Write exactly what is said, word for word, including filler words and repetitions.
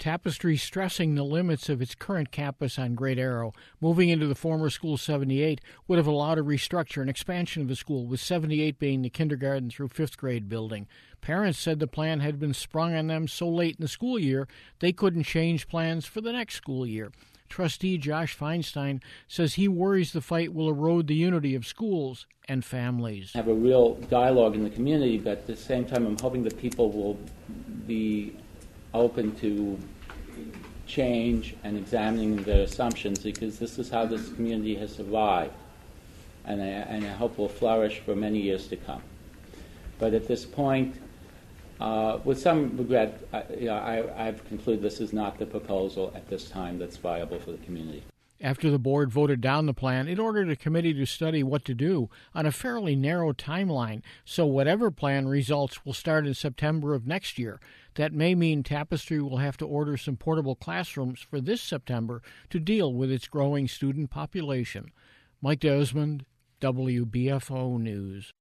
Tapestry stressing the limits of its current campus on Great Arrow. Moving into the former School seventy-eight would have allowed a restructure and expansion of the school, with seventy-eight being the kindergarten through fifth grade building. Parents said the plan had been sprung on them so late in the school year they couldn't change plans for the next school year. Trustee Josh Feinstein says he worries the fight will erode the unity of schools and families. Have a real dialogue in the community, but at the same time I'm hoping that people will be open to change and examining their assumptions, because this is how this community has survived, and I, and I hope will flourish for many years to come. But at this point, uh, with some regret, I, you know, I, I've concluded this is not the proposal at this time that's viable for the community. After the board voted down the plan, it ordered a committee to study what to do on a fairly narrow timeline, so whatever plan results will start in September of next year. That may mean Tapestry will have to order some portable classrooms for this September to deal with its growing student population. Mike Desmond, W B F O News.